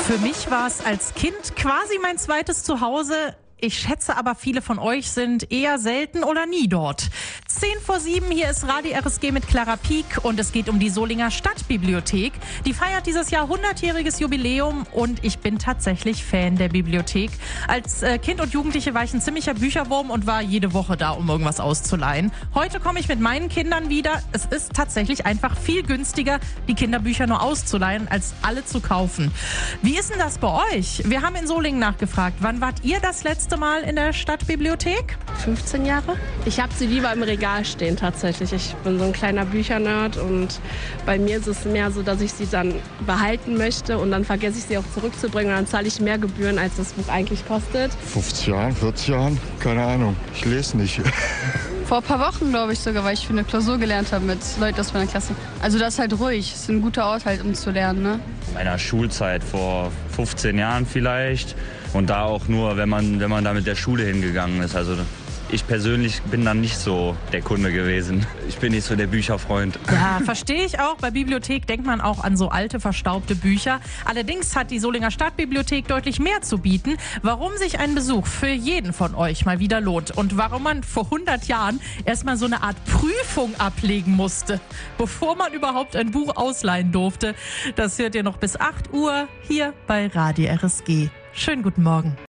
Für mich war es als Kind quasi mein zweites Zuhause. Ich schätze aber, viele von euch sind eher selten oder nie dort. 6:50, hier ist Radio RSG mit Clara Pieck und es geht um die Solinger Stadtbibliothek. Die feiert dieses Jahr 100-jähriges Jubiläum und ich bin tatsächlich Fan der Bibliothek. Als Kind und Jugendliche war ich ein ziemlicher Bücherwurm und war jede Woche da, um irgendwas auszuleihen. Heute komme ich mit meinen Kindern wieder. Es ist tatsächlich einfach viel günstiger, die Kinderbücher nur auszuleihen, als alle zu kaufen. Wie ist denn das bei euch? Wir haben in Solingen nachgefragt. Wann wart ihr das letzte Mal in der Stadtbibliothek? 15 Jahre. Ich habe sie lieber im Regal stehen tatsächlich. Ich bin so ein kleiner Büchernerd und bei mir ist es mehr so, dass ich sie dann behalten möchte und dann vergesse ich sie auch zurückzubringen und dann zahle ich mehr Gebühren, als das Buch eigentlich kostet. 50 Jahren, 40 Jahren, keine Ahnung. Ich lese nicht. Vor ein paar Wochen, glaube ich sogar, weil ich für eine Klausur gelernt habe mit Leuten aus meiner Klasse. Also das ist halt ruhig. Das ist ein guter Ort halt, um zu lernen, ne? In meiner Schulzeit vor 15 Jahren vielleicht. Und da auch nur, wenn man da mit der Schule hingegangen ist. Also ich persönlich bin dann nicht so der Kunde gewesen. Ich bin nicht so der Bücherfreund. Ja, verstehe ich auch. Bei Bibliothek denkt man auch an so alte, verstaubte Bücher. Allerdings hat die Solinger Stadtbibliothek deutlich mehr zu bieten, warum sich ein Besuch für jeden von euch mal wieder lohnt. Und warum man vor 100 Jahren erstmal so eine Art Prüfung ablegen musste, bevor man überhaupt ein Buch ausleihen durfte. Das hört ihr noch bis 8 Uhr hier bei Radio RSG. Schönen guten Morgen.